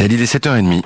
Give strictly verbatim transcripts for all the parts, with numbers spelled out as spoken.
R T L, il est sept heures trente.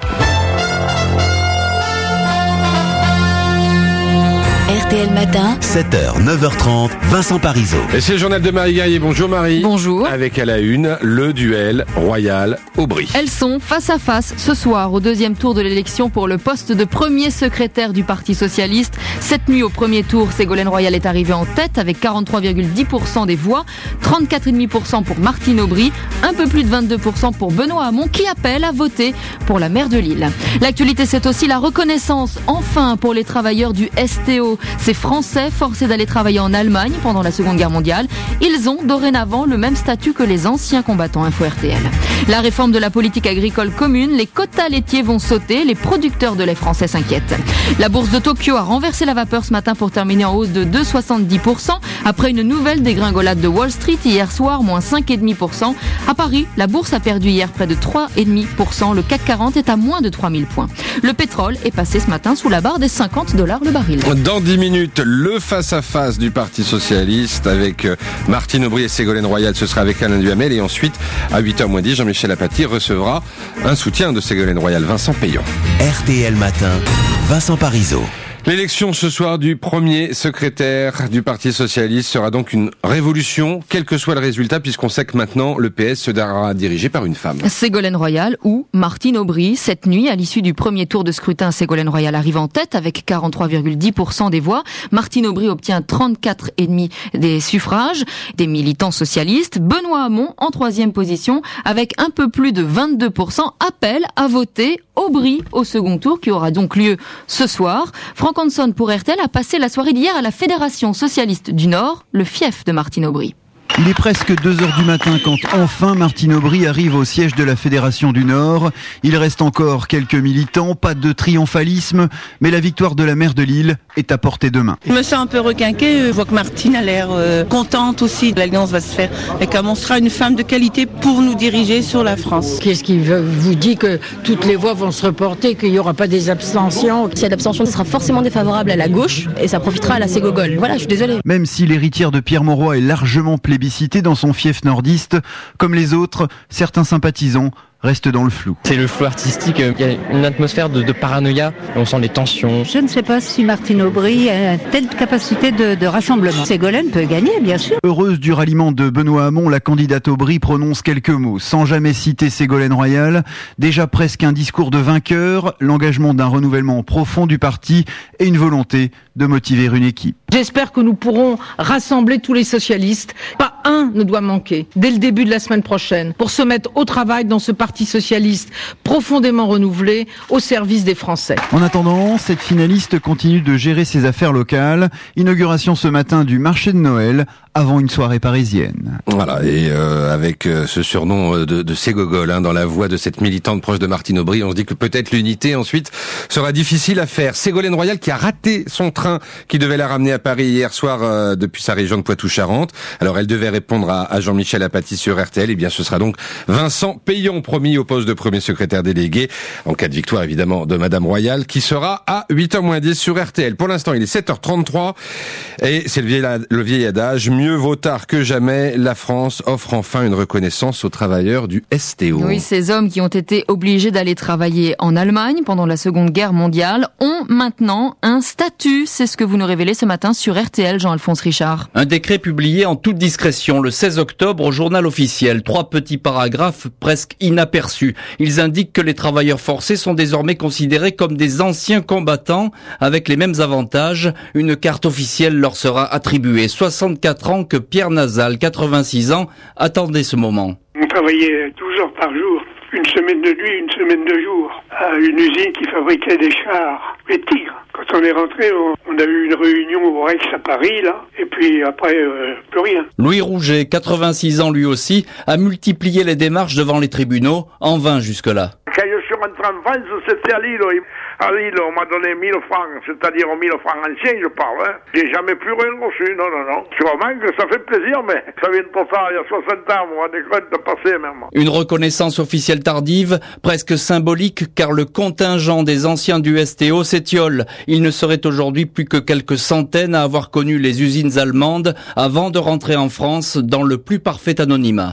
R T L Matin, sept heures, neuf heures trente, Vincent Parisot. Et c'est le journal de Marie Guerrier. Bonjour Marie. Bonjour. Avec à la une, le duel Royal-Aubry. Elles sont face à face ce soir au deuxième tour de l'élection pour le poste de premier secrétaire du Parti Socialiste. Cette nuit au premier tour, Ségolène Royal est arrivée en tête avec quarante-trois virgule dix pour cent des voix, trente-quatre virgule cinq pour cent pour Martine Aubry, un peu plus de vingt-deux pour cent pour Benoît Hamon qui appelle à voter pour la maire de Lille. L'actualité, c'est aussi la reconnaissance, enfin, pour les travailleurs du S T O. Ces Français forcés d'aller travailler en Allemagne pendant la Seconde Guerre mondiale, ils ont dorénavant le même statut que les anciens combattants. Info R T L. La réforme de la politique agricole commune, les quotas laitiers vont sauter, les producteurs de lait français s'inquiètent. La bourse de Tokyo a renversé la vapeur ce matin pour terminer en hausse de deux virgule soixante-dix pour cent après une nouvelle dégringolade de Wall Street hier soir, moins cinq virgule cinq pour cent. À Paris, la bourse a perdu hier près de trois virgule cinq pour cent. Le C A C quarante est à moins de trois mille points. Le pétrole est passé ce matin sous la barre des cinquante dollars le baril. Dans dix minutes, le face-à-face du Parti Socialiste avec Martine Aubry et Ségolène Royal. Ce sera avec Alain Duhamel. Et ensuite, à huit heures moins dix, Jean-Michel Apathy recevra un soutien de Ségolène Royal, Vincent Payon. R T L Matin, Vincent Parisot. L'élection ce soir du premier secrétaire du Parti Socialiste sera donc une révolution, quel que soit le résultat, puisqu'on sait que maintenant le P S sera dirigé par une femme. Ségolène Royal ou Martine Aubry. Cette nuit, à l'issue du premier tour de scrutin, Ségolène Royal arrive en tête avec quarante-trois virgule dix pour cent des voix. Martine Aubry obtient trente-quatre virgule cinq des suffrages des militants socialistes. Benoît Hamon en troisième position avec un peu plus de vingt-deux pour cent appelle à voter Aubry au second tour qui aura donc lieu ce soir. Franck Hanson pour R T L a passé la soirée d'hier à la Fédération Socialiste du Nord, le fief de Martine Aubry. Il est presque deux heures du matin quand enfin Martine Aubry arrive au siège de la Fédération du Nord. Il reste encore quelques militants, pas de triomphalisme, mais la victoire de la maire de Lille est à portée de main. Je me sens un peu requinquée, je vois que Martine a l'air euh, contente aussi. L'alliance va se faire et comme on sera une femme de qualité pour nous diriger sur la France. Qu'est-ce qui vous dit que toutes les voix vont se reporter, qu'il n'y aura pas des abstentions? S'il y a d'abstention, ce sera forcément défavorable à la gauche et ça profitera à la Ségogol. Voilà, je suis désolée. Même si l'héritière de Pierre Mauroy est largement plébiscitée dans son fief nordiste, comme les autres, certains sympathisants restent dans le flou. C'est le flou artistique, il y a une atmosphère de, de paranoïa, on sent les tensions. Je ne sais pas si Martine Aubry a une telle capacité de, de rassemblement. Ségolène peut gagner, bien sûr. Heureuse du ralliement de Benoît Hamon, la candidate Aubry prononce quelques mots, sans jamais citer Ségolène Royal. Déjà presque un discours de vainqueur, l'engagement d'un renouvellement profond du parti et une volonté de motiver une équipe. J'espère que nous pourrons rassembler tous les socialistes. Pas un ne doit manquer, dès le début de la semaine prochaine, pour se mettre au travail dans ce parti socialiste profondément renouvelé au service des Français. En attendant, cette finaliste continue de gérer ses affaires locales. Inauguration ce matin du marché de Noël avant une soirée parisienne. Voilà, et euh, avec euh, ce surnom de, de Ségogol hein, dans la voix de cette militante proche de Martine Aubry, on se dit que peut-être l'unité ensuite sera difficile à faire. Ségolène Royal qui a raté son train qui devait la ramener à Paris hier soir euh, depuis sa région de Poitou-Charentes. Alors elle devait répondre à, à Jean-Michel Apathy sur R T L. Et bien ce sera donc Vincent Payon, promis au poste de premier secrétaire délégué, en cas de victoire évidemment de Madame Royal, qui sera à huit heures moins dix sur R T L. Pour l'instant il est sept heures trente-trois et c'est le vieil, le vieil adage, mieux vaut tard que jamais. La France offre enfin une reconnaissance aux travailleurs du S T O. Oui, ces hommes qui ont été obligés d'aller travailler en Allemagne pendant la Seconde Guerre mondiale ont maintenant un statut. C'est ce que vous nous révélez ce matin sur R T L, Jean-Alphonse Richard. Un décret publié en toute discrétion le seize octobre au journal officiel. Trois petits paragraphes presque inaperçus. Ils indiquent que les travailleurs forcés sont désormais considérés comme des anciens combattants avec les mêmes avantages. Une carte officielle leur sera attribuée. soixante-quatre ans que Pierre Nazal, quatre-vingt-six ans, attendait ce moment. On travaillait douze heures par jour, une semaine de nuit, une semaine de jour, à une usine qui fabriquait des chars, les Tigres. Quand on est rentré, on a eu une réunion au Rex à Paris, là, et puis après, euh, plus rien. Louis Rouget, quatre-vingt-six ans lui aussi, a multiplié les démarches devant les tribunaux, en vain jusque-là. Quand je suis rentré en France, c'était à Lille. À Lille, on m'a donné mille francs, c'est-à-dire mille francs anciens, je parle. Hein. J'ai jamais plus rien reçu, non, non, non. Sûrement que ça fait plaisir, mais ça vient de trop tard, il y a soixante ans, vous vous rendez compte de passer même. Une reconnaissance officielle tardive, presque symbolique, car le contingent des anciens du S T O s'étiole. Il ne serait aujourd'hui plus que quelques centaines à avoir connu les usines allemandes avant de rentrer en France dans le plus parfait anonymat.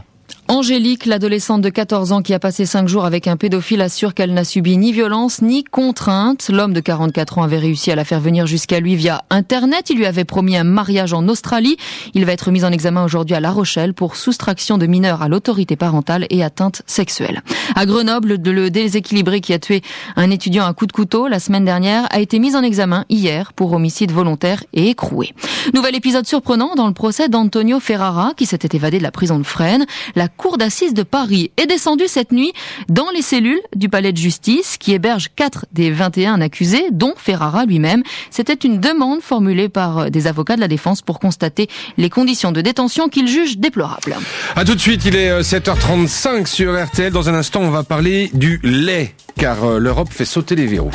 Angélique, l'adolescente de quatorze ans qui a passé cinq jours avec un pédophile, assure qu'elle n'a subi ni violence ni contrainte. L'homme de quarante-quatre ans avait réussi à la faire venir jusqu'à lui via Internet. Il lui avait promis un mariage en Australie. Il va être mis en examen aujourd'hui à La Rochelle pour soustraction de mineurs à l'autorité parentale et atteinte sexuelle. À Grenoble, le déséquilibré qui a tué un étudiant à coups de couteau la semaine dernière a été mis en examen hier pour homicide volontaire et écroué. Nouvel épisode surprenant dans le procès d'Antonio Ferrara qui s'était évadé de la prison de Fresnes. La cour d'assises de Paris est descendue cette nuit dans les cellules du palais de justice qui héberge quatre des vingt et un accusés, dont Ferrara lui-même. C'était une demande formulée par des avocats de la défense pour constater les conditions de détention qu'ils jugent déplorables. À tout de suite, il est sept heures trente-cinq sur R T L. Dans un instant, on va parler du lait, car l'Europe fait sauter les verrous.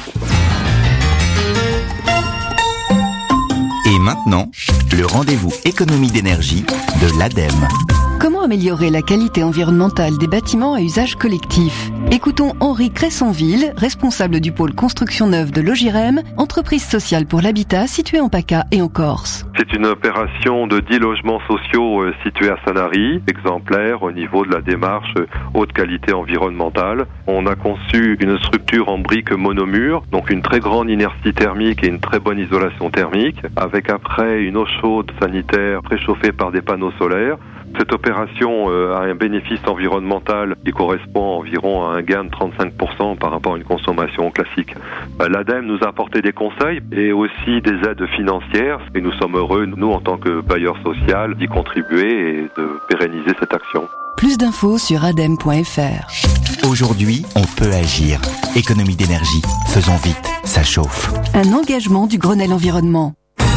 Et maintenant, le rendez-vous économie d'énergie de l'ADEME. Comment améliorer la qualité environnementale des bâtiments à usage collectif ? Écoutons Henri Cressonville, responsable du pôle construction neuve de Logirem, entreprise sociale pour l'habitat située en PACA et en Corse. C'est une opération de dix logements sociaux euh, situés à Sanary, exemplaire au niveau de la démarche euh, haute qualité environnementale. On a conçu une structure en briques monomure, donc une très grande inertie thermique et une très bonne isolation thermique, avec après une eau chaude sanitaire préchauffée par des panneaux solaires. Cette opération euh, a un bénéfice environnemental qui correspond environ à un gain de trente-cinq pour cent par rapport à une consommation classique. Euh, L'ADEME nous a apporté des conseils et aussi des aides financières et nous sommes heureux, nous en tant que bailleur social, d'y contribuer et de pérenniser cette action. Plus d'infos sur adem point f r. Aujourd'hui, on peut agir. Économie d'énergie. Faisons vite, ça chauffe. Un engagement du Grenelle Environnement.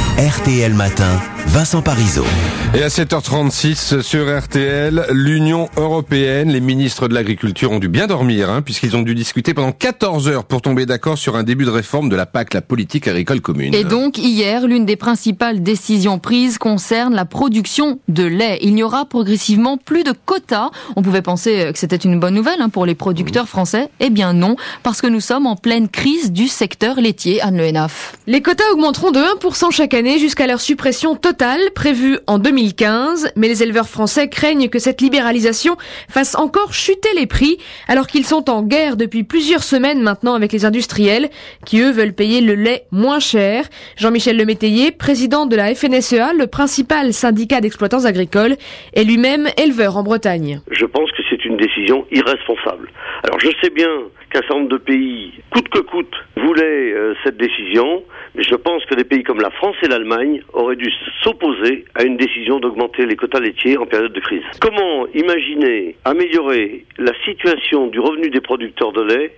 R T L Matin, Vincent Parisot. Et à sept heures trente-six sur R T L, l'Union européenne, les ministres de l'Agriculture ont dû bien dormir, hein, puisqu'ils ont dû discuter pendant quatorze heures pour tomber d'accord sur un début de réforme de la P A C, la politique agricole commune. Et donc, hier, l'une des principales décisions prises concerne la production de lait. Il n'y aura progressivement plus de quotas. On pouvait penser que c'était une bonne nouvelle hein, pour les producteurs français. Eh bien non, parce que nous sommes en pleine crise du secteur laitier. Anne Le Henaf. Les quotas augmenteront de un pour cent chaque année jusqu'à leur suppression totale prévue en deux mille quinze. Mais les éleveurs français craignent que cette libéralisation fasse encore chuter les prix alors qu'ils sont en guerre depuis plusieurs semaines maintenant avec les industriels qui eux veulent payer le lait moins cher. Jean-Michel Lemétayer, président de la F N S E A, le principal syndicat d'exploitants agricoles, est lui-même éleveur en Bretagne. Je pense que c'est une décision irresponsable. Alors je sais bien qu'un certain nombre de pays, coûte que coûte, voulaient euh, cette décision, mais je pense que des pays comme la France et l'Allemagne auraient dû s'opposer à une décision d'augmenter les quotas laitiers en période de crise. Comment imaginer améliorer la situation du revenu des producteurs de lait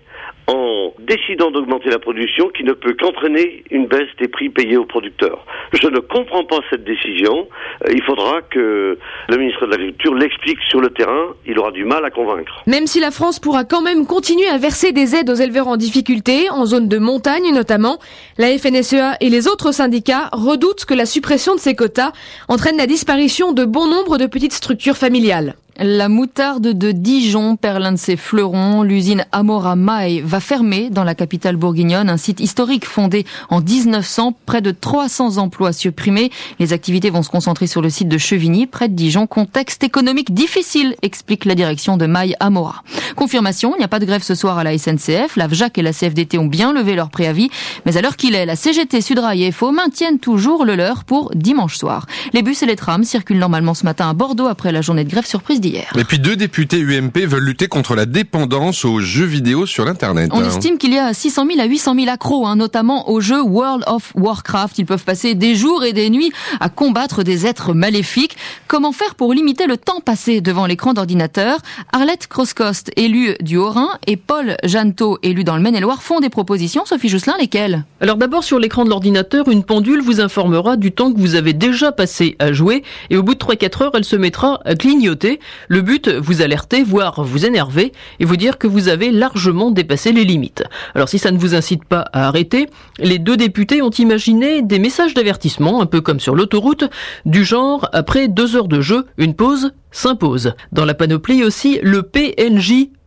en décidant d'augmenter la production qui ne peut qu'entraîner une baisse des prix payés aux producteurs? Je ne comprends pas cette décision. Il faudra que le ministre de l'Agriculture l'explique sur le terrain. Il aura du mal à convaincre. Même si la France pourra quand même continuer à verser des aides aux éleveurs en difficulté, en zone de montagne notamment, la F N S E A et les autres syndicats redoutent que la suppression de ces quotas entraîne la disparition de bon nombre de petites structures familiales. La moutarde de Dijon perd l'un de ses fleurons. L'usine Amora Maille va fermer dans la capitale bourguignonne, un site historique fondé en dix-neuf cents, près de trois cents emplois supprimés. Les activités vont se concentrer sur le site de Chevigny, près de Dijon. Contexte économique difficile, explique la direction de Maille Amora. Confirmation, il n'y a pas de grève ce soir à la S N C F. La V J A C et la C F D T ont bien levé leur préavis. Mais à l'heure qu'il est, la C G T, Sudrail et F O maintiennent toujours le leur pour dimanche soir. Les bus et les trams circulent normalement ce matin à Bordeaux après la journée de grève surprise d'hier. Et puis deux députés U M P veulent lutter contre la dépendance aux jeux vidéo sur Internet. On hein. estime qu'il y a six cent mille à huit cent mille accros, hein, notamment au jeu World of Warcraft. Ils peuvent passer des jours et des nuits à combattre des êtres maléfiques. Comment faire pour limiter le temps passé devant l'écran d'ordinateur? Arlette Croscost, élue du Haut-Rhin, et Paul Jeannetot, élu dans le Maine-et-Loire, font des propositions. Sophie Jousselin, lesquelles? Alors d'abord, sur l'écran de l'ordinateur, une pendule vous informera du temps que vous avez déjà passé à jouer, et au bout de trois à quatre heures, elle se mettra à clignoter. Le but, vous alerter, voire vous énerver, et vous dire que vous avez largement dépassé les limites. Alors si ça ne vous incite pas à arrêter, les deux députés ont imaginé des messages d'avertissement, un peu comme sur l'autoroute, du genre, après deux heures de jeu, une pause s'impose. Dans la panoplie aussi, le P N J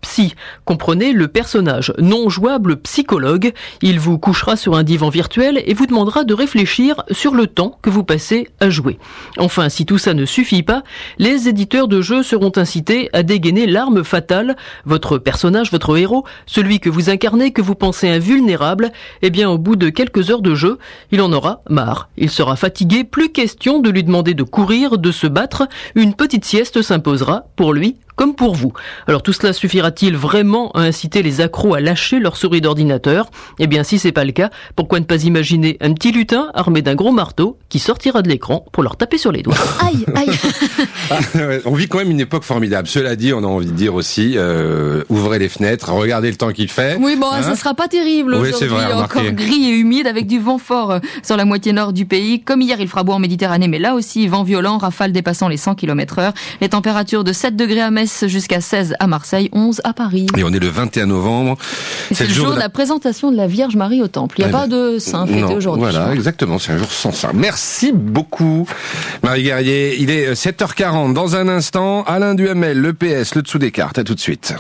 psy. Comprenez le personnage non jouable psychologue. Il vous couchera sur un divan virtuel et vous demandera de réfléchir sur le temps que vous passez à jouer. Enfin, si tout ça ne suffit pas, les éditeurs de jeux seront incités à dégainer l'arme fatale. Votre personnage, votre héros, celui que vous incarnez, que vous pensez invulnérable, eh bien au bout de quelques heures de jeu, il en aura marre. Il sera fatigué, plus question de lui demander de courir, de se battre. Une petite sieste s'imposera pour lui comme pour vous. Alors tout cela suffira-t-il vraiment à inciter les accros à lâcher leur souris d'ordinateur ? Eh bien si c'est pas le cas, pourquoi ne pas imaginer un petit lutin armé d'un gros marteau qui sortira de l'écran pour leur taper sur les doigts. Aïe, aïe. Ah, ouais, on vit quand même une époque formidable. Cela dit, on a envie de dire aussi, euh, ouvrez les fenêtres, regardez le temps qu'il fait. Oui, bon, hein ça sera pas terrible oui, aujourd'hui, c'est vrai, encore remarquez. gris et humide avec du vent fort sur la moitié nord du pays. Comme hier, il fera beau en Méditerranée, mais là aussi, vent violent, rafales dépassant les cent kilomètres heure. Les températures de sept degrés à Metz jusqu'à seize à Marseille, onze à Paris. Et on est le vingt et un novembre. C'est le jour de la... la présentation de la Vierge Marie au temple. Il n'y a eh pas ben, de saint fêté aujourd'hui. Voilà, exactement, c'est un jour sans saint. Merci beaucoup, Marie Guerrier. Il est sept heures quarante. Dans un instant, Alain Duhamel, le P S, le dessous des cartes. À tout de suite.